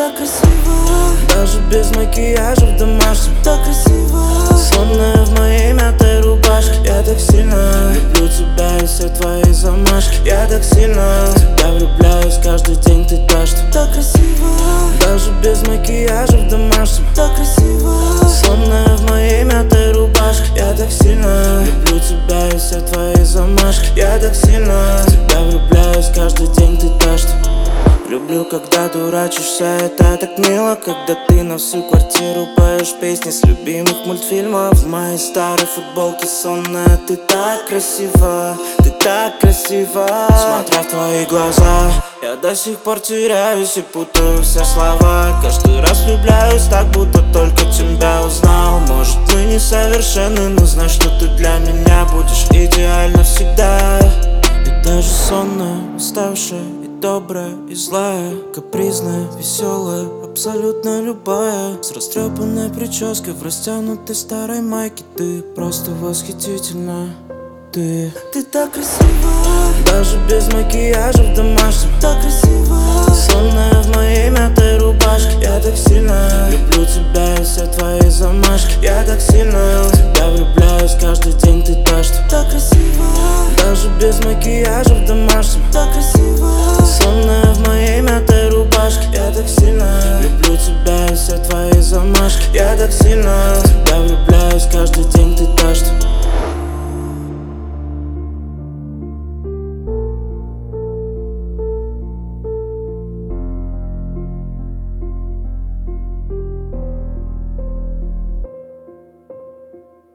так красива, даже без макияжа в домашнем. так красива, Сонная в моей мятой рубашке. Я так сильно люблю тебя и все твои замашки. Я так сильно в тебя влюбляюсь, каждый день ты та, что так красива, даже без макияжа в домашнем. так красива, Сонная в моей мятой рубашке. Я так сильно люблю тебя и все твои замашки. Я так сильно в тебя влюбляюсь, каждый день ты та, что люблю, когда дурачишься, это так мило. Когда ты на всю квартиру поешь песни с любимых мультфильмов. В моей старой футболке сонная. Ты так красива, ты так красива. Смотря в твои глаза, я до сих пор теряюсь и путаю все слова. Каждый раз влюбляюсь так, будто только тебя узнал. Может, мы несовершенны, но знай, что ты для меня будешь идеально всегда. И даже сонная, уставшая, добрая и злая, капризная, веселая, абсолютно любая. С растрепанной прической в растянутой старой майке. Ты просто восхитительна. Ты так красива, даже без макияжа в домашнем. так красива, Сонная в моей мятой рубашке. Я так сильно люблю тебя и все твои замашки. Я так сильно в тебя влюбляюсь, каждый день ты та, что так красива, даже без макияжа в домашнем. так красива, Сонная в моей мятой рубашке. Я так сильно люблю тебя и все твои замашки. Я так сильно